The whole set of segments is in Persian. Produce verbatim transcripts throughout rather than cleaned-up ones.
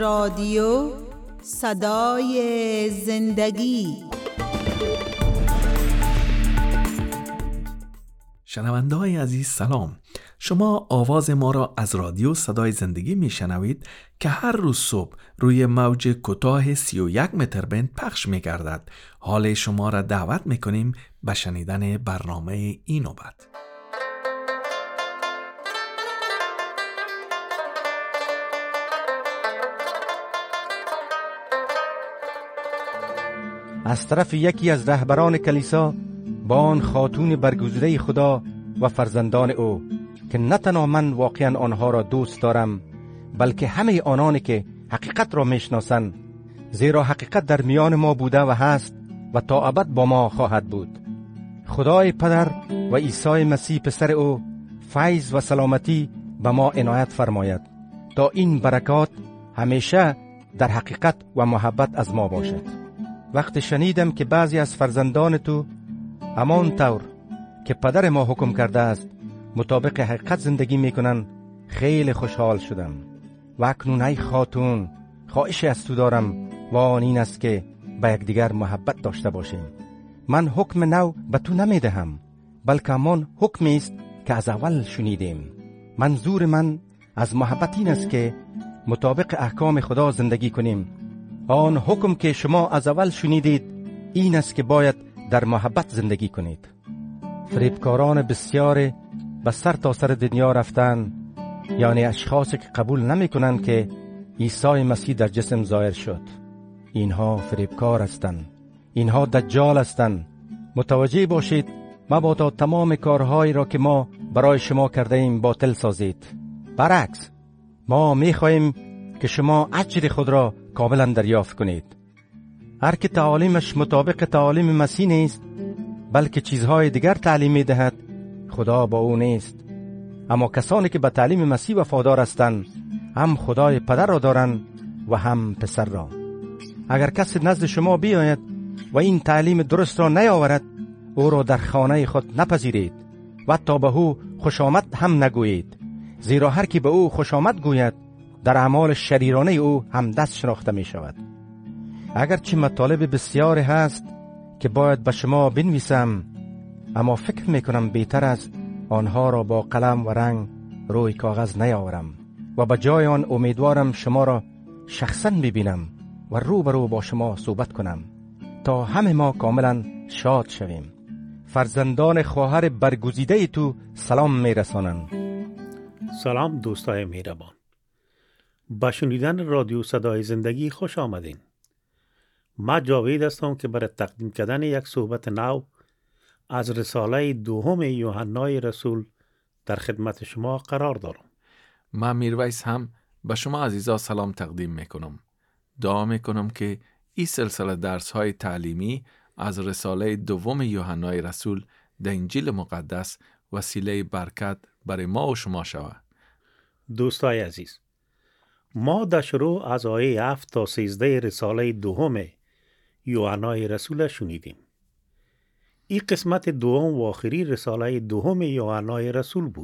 رادیو صدای زندگی. شنونده های عزیز سلام. شما آواز ما را از رادیو صدای زندگی می شنوید که هر روز صبح روی موج کوتاه سی و یک متر بند پخش می گردد. حال شما را دعوت می کنیم به شنیدن برنامه این نوبت. از طرف یکی از رهبران کلیسا با آن خاتون برگزیده خدا و فرزندان او که نه تنها من واقعا آنها را دوست دارم، بلکه همه آنانی که حقیقت را میشناسند، زیرا حقیقت در میان ما بوده و هست و تا ابد با ما خواهد بود. خدای پدر و عیسی مسیح پسر او فیض و سلامتی به ما عنایت فرماید تا این برکات همیشه در حقیقت و محبت از ما باشد. وقتی شنیدم که بعضی از فرزندان تو همان طور که پدر ما حکم کرده است مطابق حقیقت زندگی میکنن، خیلی خوشحال شدم. و اکنون ای خاتون، خواهشی از تو دارم و آن این است که به یکدیگر محبت داشته باشیم. من حکم نو به تو نمیدهم، بلکه همان حکمی است که از اول شنیدیم. منظور من از محبت این است که مطابق احکام خدا زندگی کنیم. آن حکم که شما از اول شنیدید این است که باید در محبت زندگی کنید. فریبکاران بسیار به سر تا سر دنیا رفتن، یعنی اشخاصی که قبول نمی کنند که عیسی مسیح در جسم ظاهر شد. اینها فریبکار هستند، اینها دجال هستند. متوجه باشید مبادا تمام کارهایی را که ما برای شما کرده ایم باطل سازید. برعکس، ما می خواهیم که شما اجر خود را کاملا دریافت کنید. هر که تعالیمش مطابق تعالیم مسیح نیست، بلکه چیزهای دیگر تعلیم می دهد، خدا با او نیست. اما کسانی که به تعلیم مسیح وفادار هستند، هم خدای پدر را دارند و هم پسر را. اگر کسی نزد شما بیاید و این تعلیم درست را نیاورد، او را در خانه خود نپذیرید و حتی به او خوش آمد هم نگویید، زیرا هر کی به او خوش آمد گوید در اعمال شریرانه او هم دست شناخته می شود. اگرچه مطالب بسیاری هست که باید به شما بنویسم، اما فکر می کنم بهتر است آنها را با قلم و رنگ روی کاغذ نیاورم و به جای آن امیدوارم شما را شخصا ببینم و روبرو با شما صحبت کنم تا همه ما کاملا شاد شویم. فرزندان خواهر برگزیده تو سلام می رسانند. سلام دوستای مهربان، با شنیدن رادیو صدای زندگی خوش آمدین. من جاوید هستم که برای تقدیم کردن یک صحبت نو از رساله دوم یوحنای رسول در خدمت شما قرار دارم. من میرویس هم به شما عزیزا سلام تقدیم میکنم. دعا میکنم که این سلسله درس های تعلیمی از رساله دوم یوحنای رسول در انجیل مقدس وسیله برکت برای ما و شما شود. دوستای عزیز، ما در شروع از آیه هفت تا سیزده رساله دوم یوحنای رسول شنیدیم. این قسمت دوم و آخری رساله دوم یوحنای رسول بود.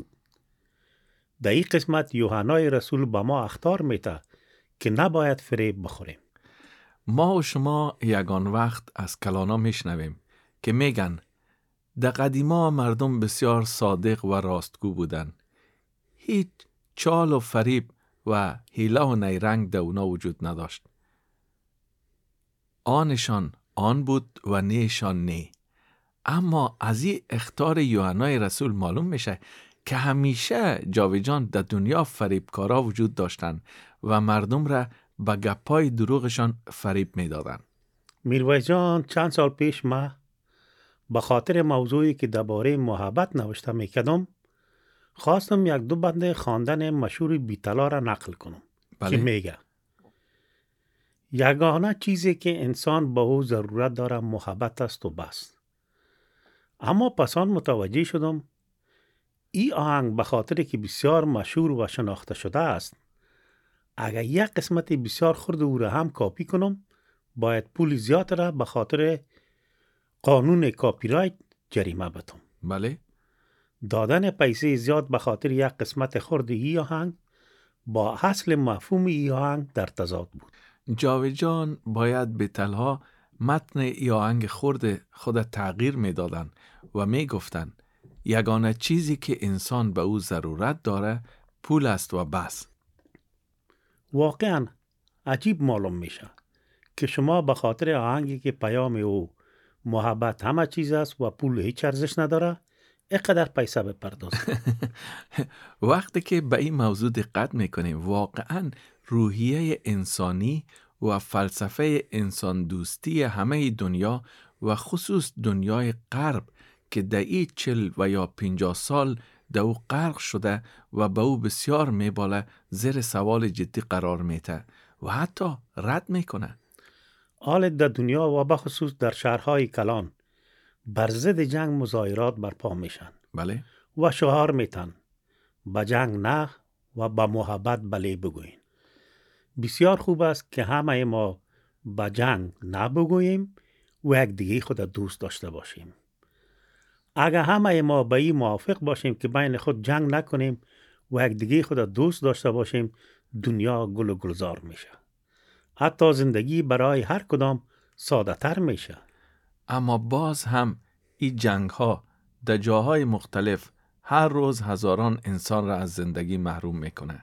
در این قسمت یوحنای رسول به ما اخطار میده که نباید فریب بخوریم. ما و شما یگان وقت از کلانا میشنویم که میگن در قدیما مردم بسیار صادق و راستگو بودن. هیچ چال و فریب و حیله و نیرنگ در اونا وجود نداشت. آنشان آن بود و نیشان نی. اما از این اخطار یوحنای رسول معلوم میشه که همیشه جاویجان در دنیا فریبکارا وجود داشتن و مردم را به گپای دروغشان فریب میدادن. میرویس جان، چند سال پیش ما به خاطر موضوعی که درباره محبت نوشته میکردم خواستم یک دو بند خواندن مشهور بی‌طلا را نقل کنم. بله. که میگه یگانه چیزی که انسان به او ضرورت داره محبت است و بس. اما پسان متوجه شدم این آهنگ به خاطر که بسیار مشهور و شناخته شده است، اگر یک قسمت بسیار خرد او را هم کاپی کنم باید پول زیاد را به خاطر قانون کاپی رایت جریمه بدم. بله. دادن پیسه زیاد به خاطر یک قسمت خرد این آهنگ با اصل مفهوم ای آهنگ در تضاد بود. جاوید جان باید به تنها متن ای آهنگ خرد خود تغییر می دادن و می گفتن یگانه چیزی که انسان به او ضرورت داره پول است و بس. واقعا عجیب معلوم میشه که شما به خاطر آهنگی که پیام او محبت همه چیز است و پول هیچ ارزش نداره اینقدر پیسه بپردازید. وقتی که به این موضوع دقت میکنیم واقعا روحیه انسانی و فلسفه انسان دوستی همه دنیا و خصوص دنیای غرب که در این چل و یا پنجاه سال در او غرق شده و به او بسیار میباله زیر سوال جدی قرار میته و حتی رد میکنه. حال در دنیا و بخصوص در شهرهای کلان بر ضد جنگ مظاهرات برپا میشن. بله. و شعار میتن با جنگ نه و با محبت بله بگوییم. بسیار خوب است که همه ما با جنگ نه بگوییم و یک دیگه خود دوست داشته باشیم. اگر همه ما به این موافق باشیم که بین خود جنگ نکنیم و یک دیگه خود دوست داشته باشیم دنیا گل و گلزار میشه. حتی زندگی برای هر کدام ساده تر میشه. اما باز هم این جنگ ها در جاهای مختلف هر روز هزاران انسان را از زندگی محروم میکنه.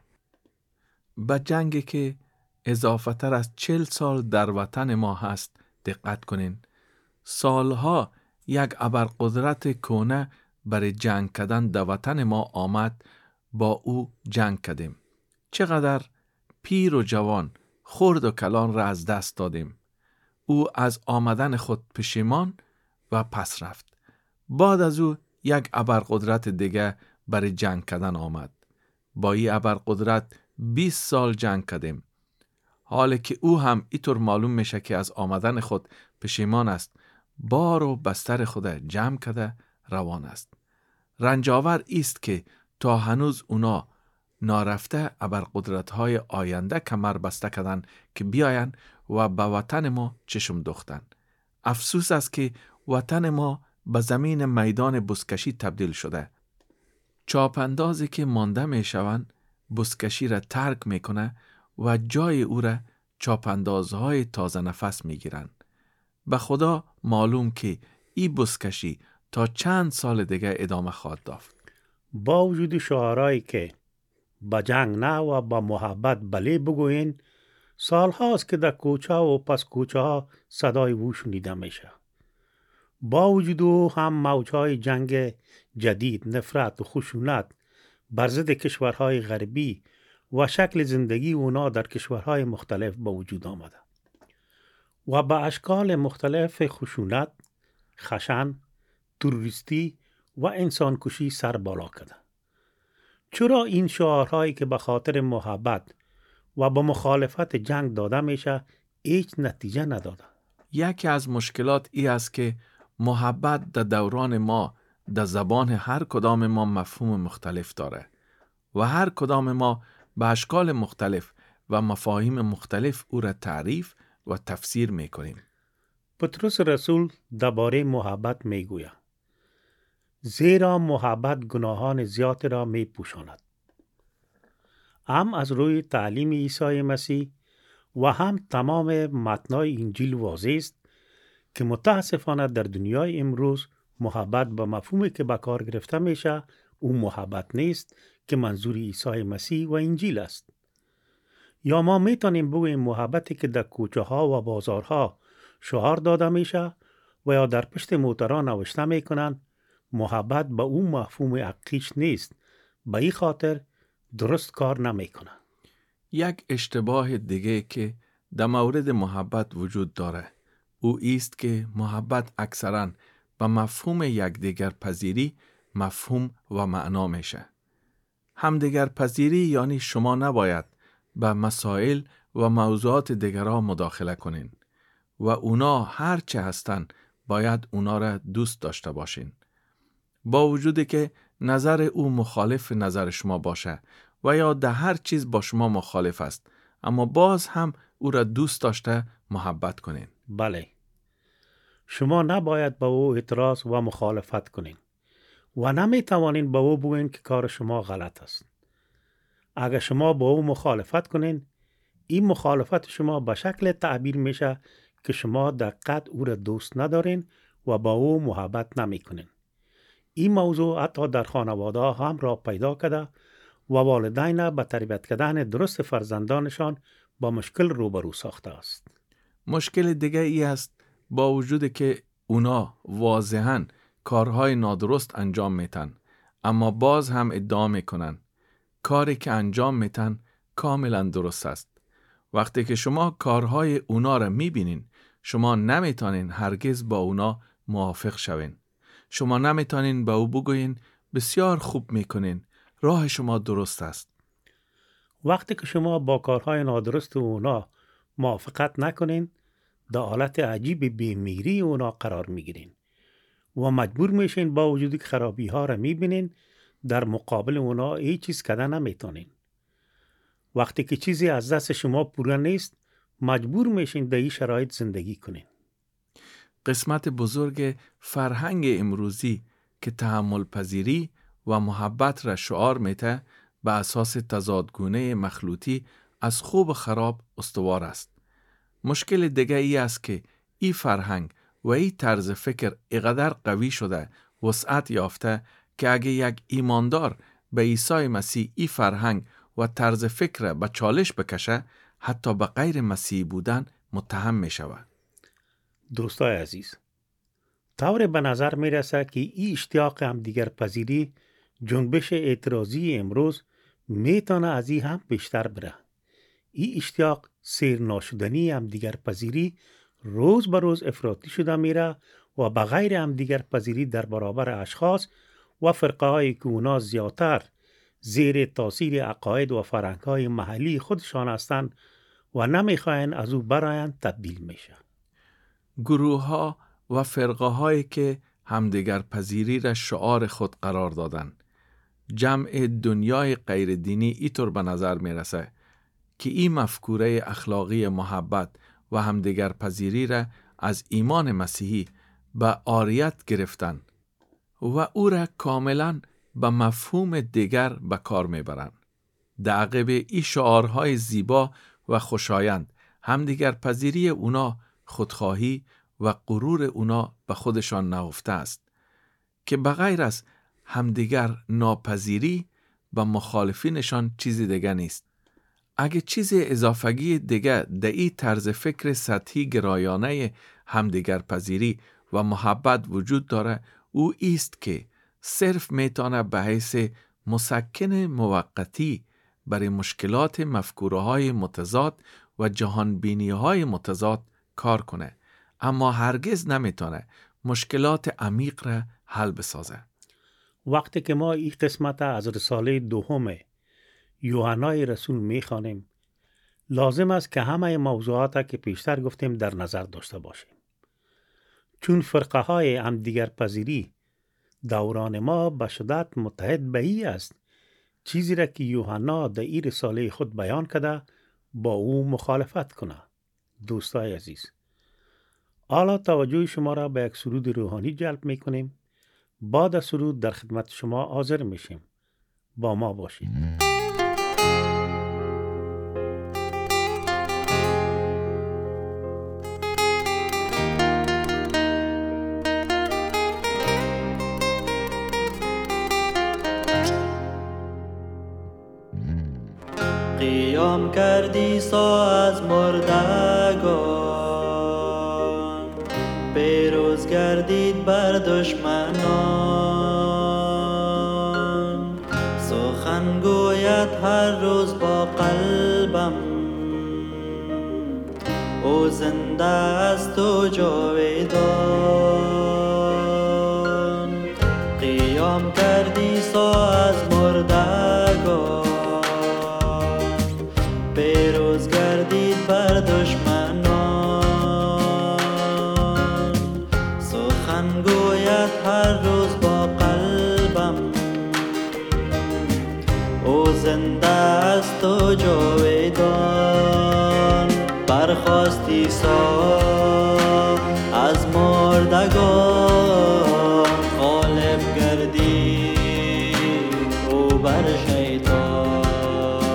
به جنگی که اضافه تر از چل سال در وطن ما هست دقت کنین. سالها یک ابرقدرت کونه برای جنگ کردن در وطن ما آمد، با او جنگ کردیم. چقدر پیر و جوان، خرد و کلان را از دست دادیم. او از آمدن خود پشیمان و پس رفت. بعد از او یک ابرقدرت دیگه برای جنگ کردن آمد. با این ابرقدرت بیست سال جنگ کردیم. حالی که او هم اینطور معلوم میشه که از آمدن خود پشیمان است، بار و بستر خود جمع کرده روان است. رنجاور است که تا هنوز اونا نارفته ابرقدرت‌های آینده کمر بسته کردن که بیاین و به وطن ما چشم دوختن. افسوس است که وطن ما به زمین میدان بزکشی تبدیل شده. چاپندازی که مانده می شوند بزکشی را ترک می کنه و جای او را چاپندازهای تازه نفس می گیرن. به خدا معلوم که این بزکشی تا چند سال دیگه ادامه خواهد داشت. با وجود شعارهایی که با جنگ نه و با محبت بله بگوین، سال هاست که در کوچه و پس کوچه ها صدای او شنیده میشه. با وجود او هم موجهای جنگ جدید، نفرت و خشونت بر ضد کشورهای غربی و شکل زندگی اونا در کشورهای مختلف به وجود آمده و با اشکال مختلف خشونت، خشن، تروریستی و انسان کشی سر بالا کرده. چرا این شعارهایی که به خاطر محبت و با مخالفت جنگ داده میشه هیچ نتیجه نداده؟ یکی از مشکلات ای است که محبت در دوران ما در زبان هر کدام ما مفهوم مختلف داره و هر کدام ما به اشکال مختلف و مفاهیم مختلف او را تعریف و تفسیر میکنیم. پطرس رسول درباره محبت میگوید زیرا محبت گناهان زیاد را می پوشاند. هم از روی تعلیم عیسی مسیح و هم تمام متنای انجیل واضح است که متاسفانه در دنیای امروز محبت به مفهومی که به کار گرفته میشه او محبت نیست که منظور عیسی مسیح و انجیل است. یا ما میتونیم بگوییم محبتی که در کوچه ها و بازارها شعار داده میشه و یا در پشت موترها نوشته میکنن محبت به اون مفهوم حقیقیش نیست، به این خاطر درست کار نمیکنه. یک اشتباه دیگه که در مورد محبت وجود داره او ایست که محبت اکثراً به مفهوم یکدیگر پذیری مفهوم و معنا میشه. همدیگر پذیری یعنی شما نباید به مسائل و موضوعات دیگرها مداخله کنین و اونا هر چه هستن باید اونا را دوست داشته باشین. با وجودی که نظر او مخالف نظر شما باشه و یا در هر چیز با شما مخالف است، اما باز هم او را دوست داشته محبت کنین. بله، شما نباید با او اعتراض و مخالفت کنین و نمی توانین با او بگوین که کار شما غلط است. اگر شما با او مخالفت کنین، این مخالفت شما به شکل تعبیر میشه که شما در قطع او را دوست ندارین و با او محبت نمی کنین. این موضوع حتی در خانواده هم را پیدا کرده و والدین به تربیت کردن درست فرزندانشان با مشکل روبرو ساخته است. مشکل دیگه ای است با وجود که اونا واضحاً کارهای نادرست انجام میتن، اما باز هم ادعا میکنن کاری که انجام میتن کاملا درست است. وقتی که شما کارهای اونا را میبینین، شما نمیتونین هرگز با اونا موافق شوین. شما نمیتونین با او بگوین بسیار خوب میکنین، راه شما درست است. وقتی که شما با کارهای نادرست اونا موافقت نکنین، در حالت عجیب بیمیری اونا قرار میگیرین و مجبور میشین با وجودی که خرابی ها را میبینین در مقابل اونا هیچ چیز کردن نمیتونین. وقتی که چیزی از دست شما پورا نیست، مجبور میشین در این شرایط زندگی کنین. قسمت بزرگ فرهنگ امروزی که تحمل پذیری و محبت را شعار میته به اساس تضادگونه مخلوطی از خوب و خراب استوار است. مشکل دیگه ای است که این فرهنگ و این طرز فکر اقدر قوی شده وسعت یافته که اگه یک ایماندار به عیسی مسیح این فرهنگ و طرز فکر به چالش بکشه، حتی به غیر مسیحی بودن متهم می شود. دوستای عزیز، طور به نظر می رسه که این اشتیاق هم دیگر پذیری جنبش اعتراضی امروز می تانه از این هم بیشتر بره. این اشتیاق سیر ناشدنی هم دیگر پذیری روز به روز افراطی شده میره و به غیر هم دیگر پذیری در برابر اشخاص و فرقه هایی که اونا زیادتر زیر تاثیر عقاید و فرهنگ های محلی خودشان هستند و نمیخواین از او براین تبدیل میشه. گروه ها و فرقه هایی که همدیگر پذیری را شعار خود قرار دادن. جمع دنیای غیر دینی اینطور به نظر میرسه که این مفکوره اخلاقی محبت و همدیگر پذیری را از ایمان مسیحی به عاریت گرفتن و او را کاملا به مفهوم دیگر به کار میبرند. در عقب این شعارهای زیبا و خوشایند، همدیگر پذیری اونا خودخواهی و غرور اونا به خودشان نهفته است که بغیر از همدیگر ناپذیری به مخالفینشان چیزی دیگه نیست. اگه چیز اضافگی دیگه در این طرز فکر سطحی گرایانه همدیگر پذیری و محبت وجود داره، او ایست که صرف میتونه به حیث مسکن موقتی برای مشکلات مفکوره های متضاد و جهان بینی های متضاد کار کنه، اما هرگز نمیتونه مشکلات عمیق را حل بسازه. وقتی که ما این قسمت از رساله دوم یوحنای رسول میخوانیم، لازم است که همه موضوعات که پیشتر گفتیم در نظر داشته باشیم. چون فرقه های هم دیگر پذیری دوران ما به شدت متحد به ای است، چیزی را که یوحنا در این رساله خود بیان کرده با او مخالفت کنه. دوستای عزیز، حالا توجه شما را به یک سرود روحانی جلب میکنیم. بعد از سرود در خدمت شما حاضر میشیم. با ما باشید. قیام کردی سا از مردگان، پیروز گردید بر دشمنان. سخن گوید هر روز با قلبم، او زنده است و جاودان. قیام کردی سا از مردگان، پیروز گردید بر دشمنان. سخن گوید هر روز با قلبم، او زنده است و جاودان. برخاستی سا از مردگان، غالب گردید او بر شیطان.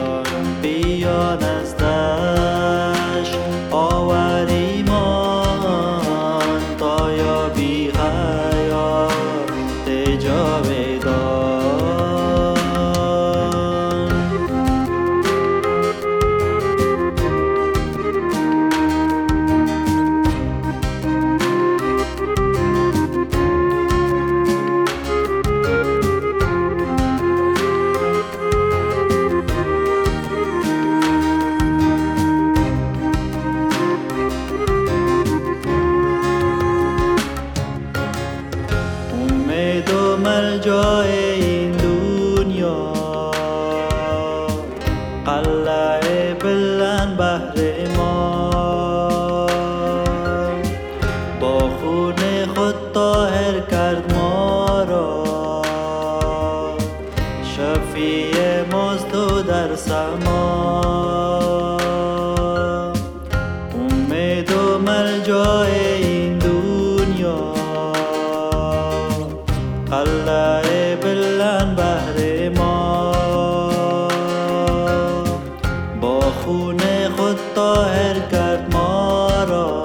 قلعه بلند بهر ما با خون خود طاهر کرد ما را شفیع ماست و در سما امید و ملجا این دنیا قلعه بلند بهر ما با خون خود طاهر کرد ما را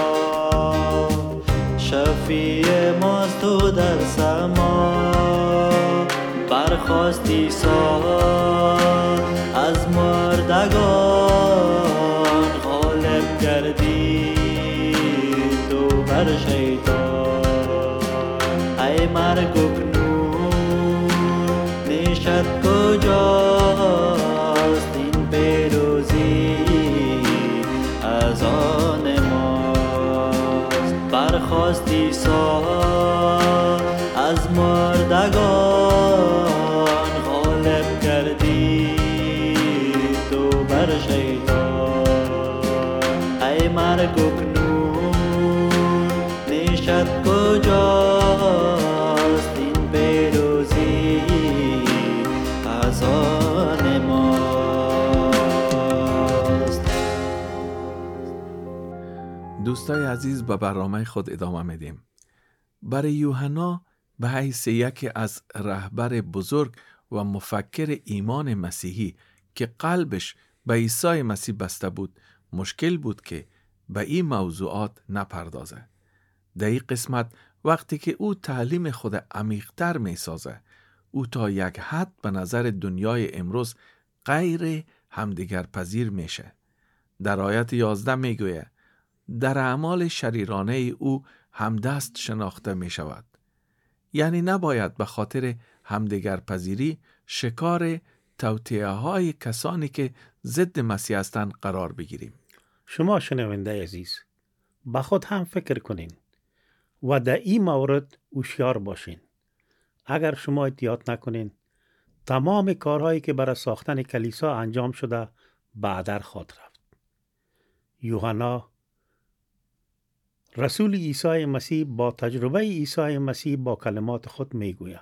شفیع ماست و در سما برخاست عیسی از مردگان غالب گردید و بر شیطان ای مرگ اکنون نشت کجاست این پیروزی از آن ماست برخاست عیسی از مردگان غالب گردید و بر شیطان ای مرگ اکنون نشت کجاست این پیروزی از آن ماست. دوستای عزیز به برنامه خود ادامه میدیم. برای یوحنا به حیث یکی از رهبر بزرگ و مفکر ایمان مسیحی که قلبش به عیسی مسیح بسته بود مشکل بود که به این موضوعات نپردازه. در این قسمت وقتی که او تعلیم خود عمیق‌تر می‌سازه او تا یک حد به نظر دنیای امروز غیر همدیگر پذیر میشه. در آیت یازده میگوید در اعمال شریرانه او همدست شناخته می شود. یعنی نباید به خاطر همدیگر پذیری شکار توطئه های کسانی که ضد مسیح هستند قرار بگیریم. شما شنونده عزیز با خود هم فکر کنین و در این مورد هوشیار باشین. اگر شما اطاعت نکنین تمام کارهایی که برای ساختن کلیسا انجام شده بعدر خواهد رفت. یوحنا رسول عیسی مسیح با تجربه عیسی مسیح با کلمات خود میگوید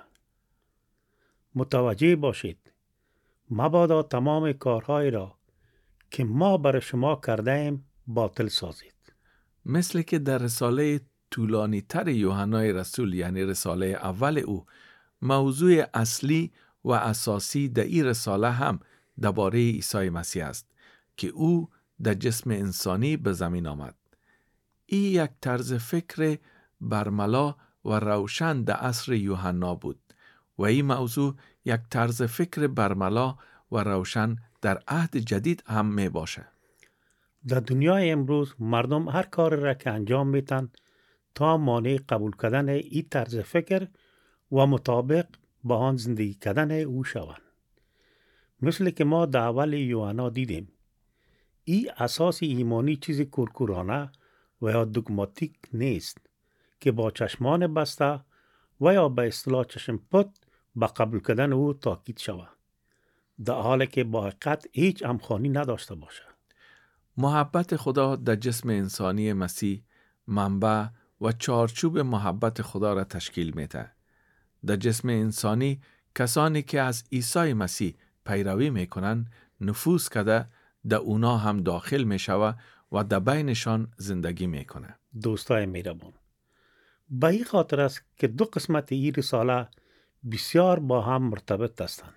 متوجه باشید مبادا تمام کارهای را که ما برای شما کرده ایم باطل سازید. مثل که در رساله طولانی تر یوحنای رسول یعنی رساله اول او موضوع اصلی و اساسی در این رساله هم درباره عیسی مسیح است که او در جسم انسانی به زمین آمد. این یک طرز فکر برملا و روشن در عصر یوحنا بود و این موضوع یک طرز فکر برملا و روشن در عهد جدید هم می باشه. در دنیای امروز مردم هر کار را که انجام میتن تا مانع قبول کردن این طرز فکر و مطابق با آن زندگی کردن او شوند. مثل که ما در اول یوحنا دیدیم این اساس ایمانی چیز کورکورانه و یا دوگماتیک نیست که با چشمان بسته و یا به اصطلاح چشم پت با قبول کردن او تاکید شود در حالی که با حقیقت هیچ همخوانی نداشته باشه. محبت خدا در جسم انسانی مسیح منبع و چارچوب محبت خدا را تشکیل میده. در جسم انسانی کسانی که از عیسی مسیح پیروی میکنن نفوذ کرده در اونا هم داخل میشوه و در بینشان زندگی میکنه. دوستای میربان به این خاطر است که دو قسمت این رساله بسیار با هم مرتبط هستند.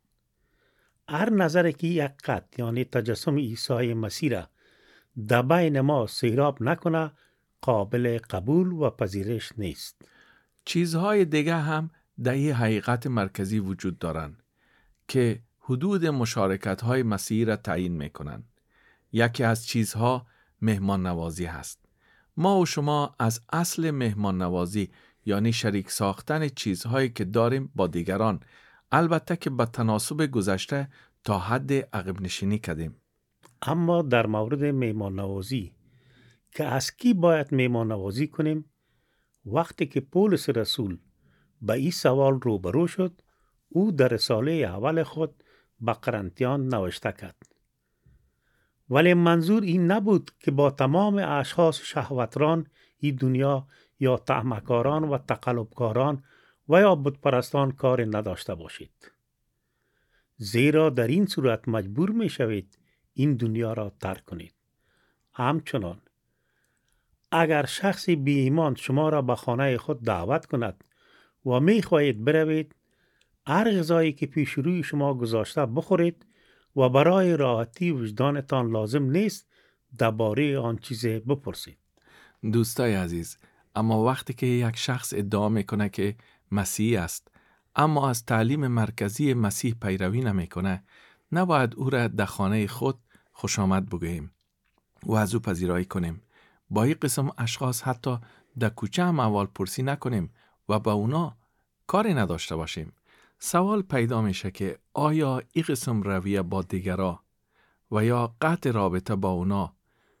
هر نظر که یک قط یعنی تجسم عیسی مسیح را در بین ما سیراب نکنه قابل قبول و پذیرش نیست. چیزهای دیگه هم در این حقیقت مرکزی وجود دارند که حدود مشارکت‌های مسیحی را تعیین میکنند. یکی از چیزها مهمان نوازی هست. ما و شما از اصل مهمان نوازی یعنی شریک ساختن چیزهایی که داریم با دیگران، البته که به تناسب گذشته تا حد عقب نشینی کردیم. اما در مورد مهمان نوازی که از کی باید مهمان نوازی کنیم، وقتی که پولس رسول به این سوال روبرو شد، او در رساله اول خود به قرنتیان نوشته کرد. ولی منظور این نبود که با تمام اشخاص شهوتران این دنیا یا طعمکاران و تقلبکاران و یا بتپرستان کار نداشته باشید. زیرا در این صورت مجبور می شوید این دنیا را ترک کنید. همچنان اگر شخصی بی ایمان شما را به خانه خود دعوت کند و می خواهید بروید، هر غذایی که پیش روی شما گذاشته بخورید و برای راحتی وجدانتان لازم نیست درباره آن چیز بپرسید. دوستای عزیز، اما وقتی که یک شخص ادعا میکنه که مسیحی است اما از تعلیم مرکزی مسیح پیروی نمیکنه، نباید او را در خانه خود خوش آمد بگوییم و از او پذیرایی کنیم. با این قسم اشخاص حتی در کوچه هم احوال پرسی نکنیم و با اونا کاری نداشته باشیم. سوال پیدا میشه که آیا این قسم رویه با دیگران و یا قطع رابطه با اونا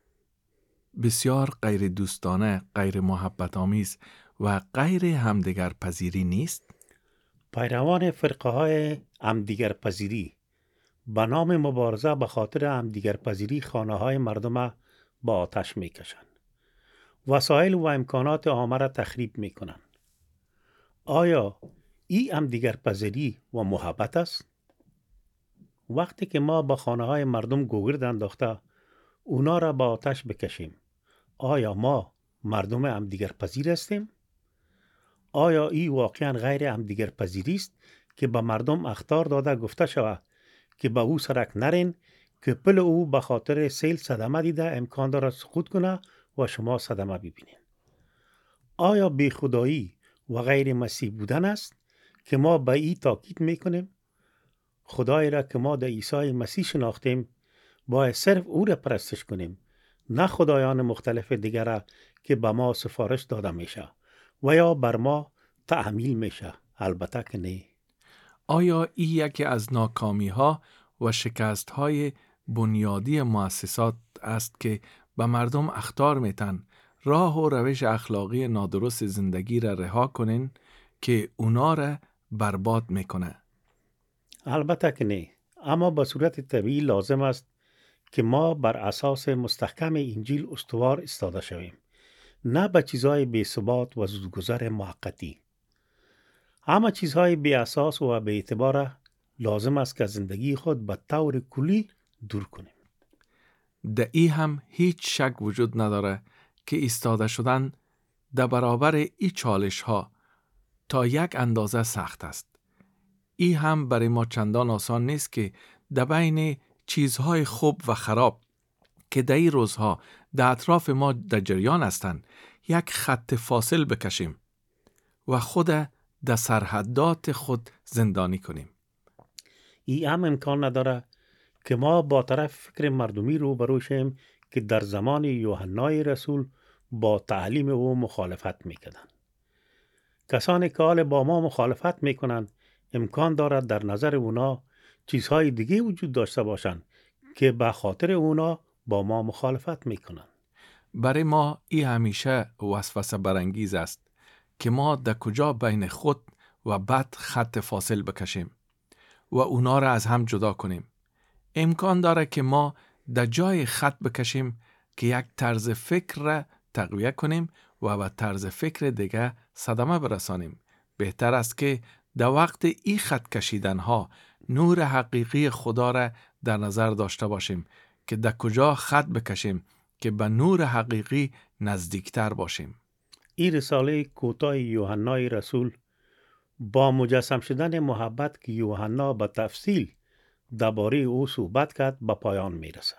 بسیار غیر دوستانه، غیر محبت آمیز و غیر همدیگر پذیری نیست؟ پیروان فرقه های همدیگر پذیری به نام مبارزه به خاطر همدیگر پذیری خانه های مردم با آتش میکشند. وسایل و امکانات عامه را تخریب میکنند. آیا این همدیگر پذیری و محبت است؟ وقتی که ما به خانه های مردم گوگرد انداخته اونا را با آتش بکشیم، آیا ما مردم همدیگر پذیر هستیم؟ آیا این واقعا غیر همدیگر پذیری است که به مردم اخطار داده گفته شود که به او سرک نرین که پل او به خاطر سیل صدمه دیده امکان دارد سقوط کنه و شما صدمه ببینید؟ آیا بی خدایی و غیر مسیح بودن است که ما به این تاکید میکنیم؟ خدایی را که ما در عیسی مسیح شناختیم باید صرف او را پرستش کنیم، نه خدایان مختلف دیگر را که به ما سفارش داده میشه و یا بر ما تعمیل میشه. البته که نه. آیا این یکی از ناکامی ها و شکست های بنیادی مؤسسات است که به مردم اخطار میتن راه و روش اخلاقی نادرست زندگی را رها کنین که اونا را برباد میکنه؟ البته که نه، اما به صورت طبیعی لازم است که ما بر اساس مستحکم انجیل استوار استاده شویم، نه به چیزهای بی ثبات و زودگذر موقتی. همه چیزهای بی اساس و بی اعتبار لازم است که زندگی خود به طور کلی دور کنیم. در این هم هیچ شک وجود نداره که ایستاده شدن در برابر این چالش ها تا یک اندازه سخت است. این هم برای ما چندان آسان نیست که در بین چیزهای خوب و خراب که در این روزها در اطراف ما در جریان هستند یک خط فاصل بکشیم و خود در سرحدات خود زندانی کنیم. این هم امکان نداره که ما با طرف فکر مردمی روبرو شیم که در زمان یوحنای رسول با تعلیم او مخالفت میکردند. کسانی که حال با ما مخالفت میکنند امکان دارد در نظر اونا چیزهای دیگه وجود داشته باشند که به خاطر اونا با ما مخالفت میکنند. برای ما این همیشه وسوسه برانگیز است که ما در کجا بین خود و بد خط فاصل بکشیم و اونا را از هم جدا کنیم. امکان داره که ما در جای خط بکشیم که یک طرز فکر را تقویه کنیم و به طرز فکر دیگه صدمه برسانیم. بهتر است که در وقت این خط کشیدن ها نور حقیقی خدا را در نظر داشته باشیم که در کجا خط بکشیم که به نور حقیقی نزدیکتر باشیم. این رساله کوتاه یوحنای رسول با مجسم شدن محبت که یوحنا به تفصیل درباره او صحبت کرد به پایان میرسه.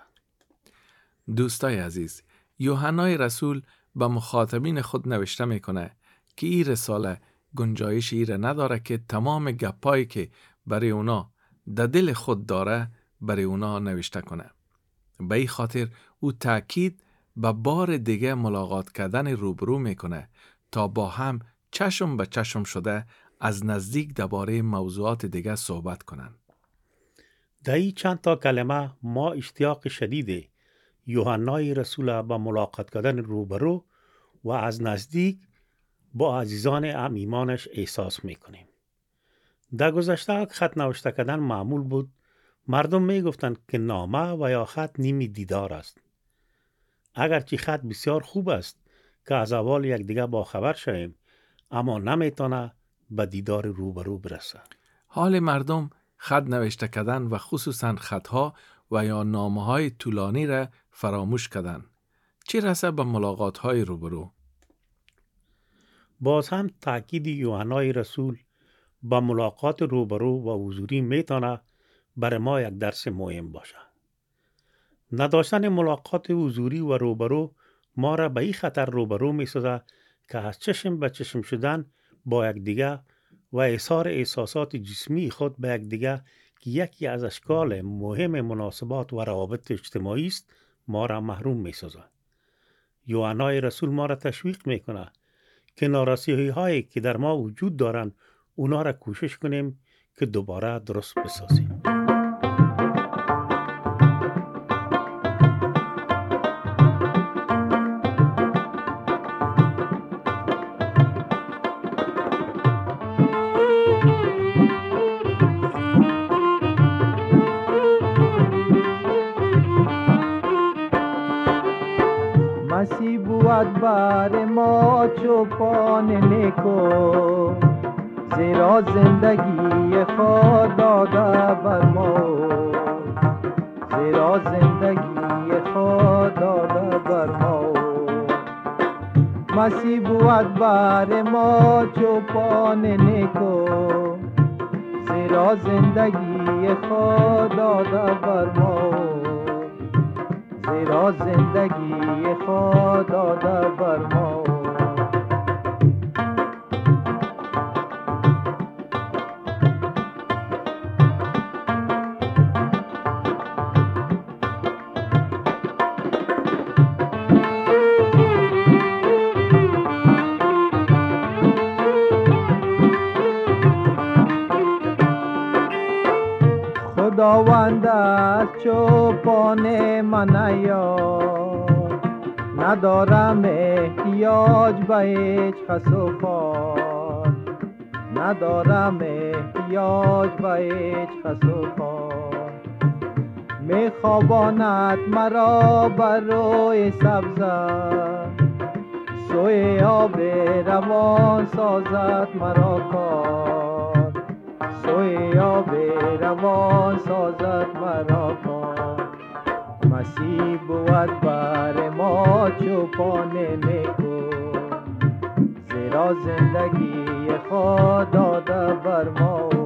دوستای عزیز، یوحنای رسول به مخاطبین خود نوشته میکنه که این رساله گنجایش ایره نداره که تمام گپایی که برای اونا در دل خود داره برای اونا نوشته کنه. به این خاطر او تأکید به بار دیگه ملاقات کردن روبرو میکنه تا با هم چشم به چشم شده از نزدیک درباره موضوعات دیگه صحبت کنن. در این چند تا کلمه ما اشتیاق شدید یوحنای رسول به ملاقات کردن روبرو و از نزدیک با عزیزان هم ایمانش احساس میکنیم. در گذشته خط نوشته کردن معمول بود مردم می گفتند که نامه و یا خط نیمی دیدار است. اگرچه خط بسیار خوب است که از اول یک دیگه با خبر شویم، اما نمیتونه به دیدار روبرو برسه. حال مردم خط نوشته کردن و خصوصا خطها و یا نامه های طولانی را فراموش کردن. چی رسه به ملاقات های روبرو؟ باز هم تاکید یوحنای رسول با ملاقات روبرو و حضوری میتونه برای ما یک درس مهم باشه. نداشتن ملاقات حضوری و روبرو ما را به این خطر روبرو میسازه که از چشم به چشم شدن با یک دیگه و اظهار احساسات جسمی خود به یک دیگه که یکی از اشکال مهم مناسبات و روابط اجتماعی است ما را محروم میسازه. یوحنای رسول ما را تشویق میکنه که نارسی‌های هایی که در ما وجود دارند اونا را کوشش کنیم که دوباره درست بسازیم. مسیح بود بر ما چوپان نیکو، زیرا زندگی خود داده بر ما، زیرا زندگی خود داده بر ما. مسیح بود بر ما چوپان نیکو، زیرا زندگی خود داده بر ما، زیرا زندگی خود داده بر ما. خداوند از چوپان من یار، ندارم احتیاج به هیچ خس و خار، ندارم احتیاج به هیچ خس و خار. می خواباند مرا بر روی سبزه، سوی آب روان سازد مرا کار، سوی آب روان سازد مرا کار. مسیح بود بر ما چوپان نیکو، زیرا زندگی خود داده بر ما.